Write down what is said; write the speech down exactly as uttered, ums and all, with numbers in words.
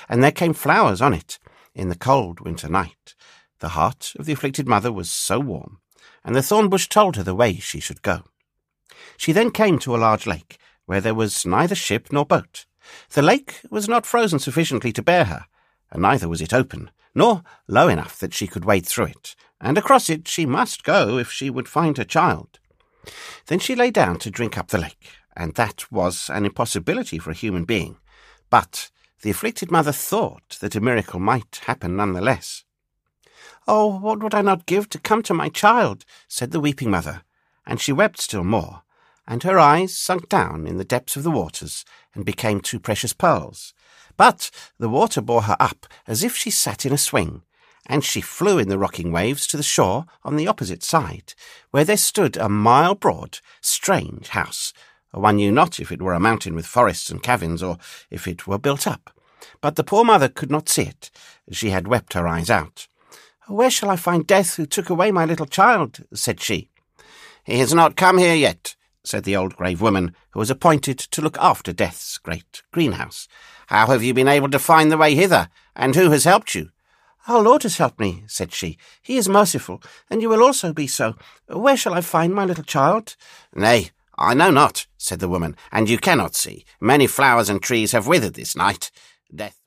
and there came flowers on it in the cold winter night. The heart of the afflicted mother was so warm, and the thorn bush told her the way she should go. She then came to a large lake, where there was neither ship nor boat. The lake was not frozen sufficiently to bear her, and neither was it open, nor low enough that she could wade through it, and across it she must go if she would find her child. Then she lay down to drink up the lake, and that was an impossibility for a human being. But the afflicted mother thought that a miracle might happen none the less. "Oh, what would I not give to come to my child?" said the weeping mother, and she wept still more, and her eyes sunk down in the depths of the waters and became two precious pearls. But the water bore her up as if she sat in a swing, and she flew in the rocking waves to the shore on the opposite side, where there stood a mile-broad, strange house. One knew not if it were a mountain with forests and caverns, or if it were built up. But the poor mother could not see it. She had wept her eyes out. "Where shall I find Death, who took away my little child?" said she. "He has not come here yet," said the old grave woman, who was appointed to look after Death's great greenhouse. "How have you been able to find the way hither, and who has helped you?" "Our Lord has helped me," said she. "He is merciful, and you will also be so. Where shall I find my little child?" "Nay, I know not," said the woman, "and you cannot see. Many flowers and trees have withered this night. Death